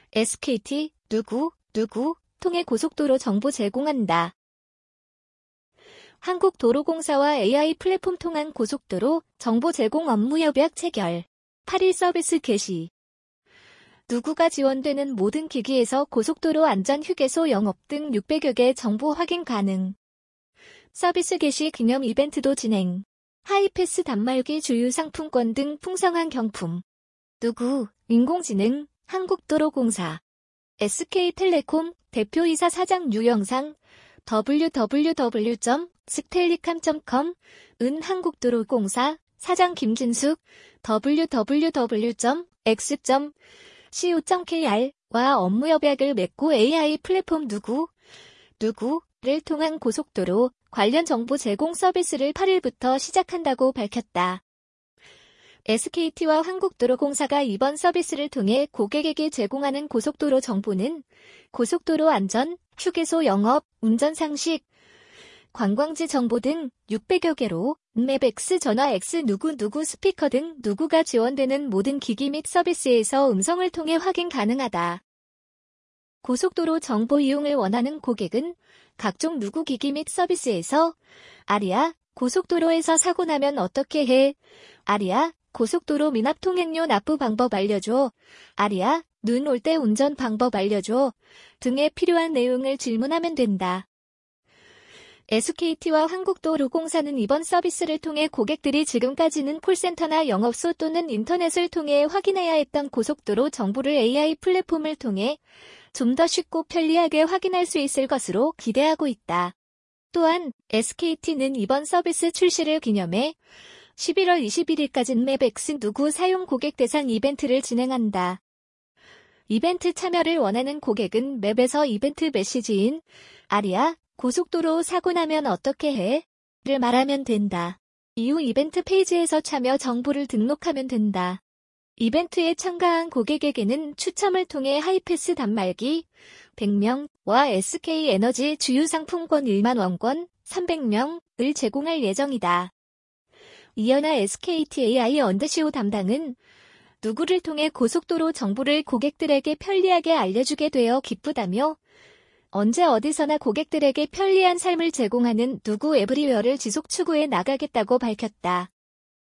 SKT, 누구 통해 고속도로 정보 제공한다. 한국도로공사와 AI 플랫폼 통한 고속도로 정보 제공 업무 협약 체결. 8일 서비스 개시. 누구가 지원되는 모든 기기에서 고속도로 안전 휴게소 영업 등 600여 개 정보 확인 가능. 서비스 개시 기념 이벤트도 진행. 하이패스 단말기 주유 상품권 등 풍성한 경품. 누구, 인공지능, 한국도로공사. SK텔레콤 대표이사 사장 유영상 www.stellicam.com 은 한국도로공사 사장 김진숙 www.x.co.kr 와 업무협약을 맺고 AI 플랫폼 누구를 통한 고속도로 관련 정보 제공 서비스를 8일부터 시작한다고 밝혔다. SKT와 한국도로공사가 이번 서비스를 통해 고객에게 제공하는 고속도로 정보는 고속도로 안전, 휴게소 영업, 운전 상식, 관광지 정보 등 600여 개로 맵X, 전화 X, 누구 스피커 등 누구가 지원되는 모든 기기 및 서비스에서 음성을 통해 확인 가능하다. 고속도로 정보 이용을 원하는 고객은 각종 누구 기기 및 서비스에서 아리아, 고속도로에서 사고 나면 어떻게 해? 아리아, 고속도로 미납 통행료 납부 방법 알려줘. 아리아, 눈 올 때 운전 방법 알려줘. 등의 필요한 내용을 질문하면 된다. SKT와 한국도로공사는 이번 서비스를 통해 고객들이 지금까지는 콜센터나 영업소 또는 인터넷을 통해 확인해야 했던 고속도로 정보를 AI 플랫폼을 통해 좀 더 쉽고 편리하게 확인할 수 있을 것으로 기대하고 있다. 또한 SKT는 이번 서비스 출시를 기념해 11월 21일까지 맵X 누구 사용 고객 대상 이벤트를 진행한다. 이벤트 참여를 원하는 고객은 맵에서 이벤트 메시지인 아리아, 고속도로 사고 나면 어떻게 해? 를 말하면 된다. 이후 이벤트 페이지에서 참여 정보를 등록하면 된다. 이벤트에 참가한 고객에게는 추첨을 통해 하이패스 단말기 100명과 SK에너지 주유상품권 1만 원권 300명을 제공할 예정이다. 이연아 SKT AI 언더시오 담당은 누구를 통해 고속도로 정보를 고객들에게 편리하게 알려주게 되어 기쁘다며 언제 어디서나 고객들에게 편리한 삶을 제공하는 누구 에브리웨어를 지속 추구해 나가겠다고 밝혔다.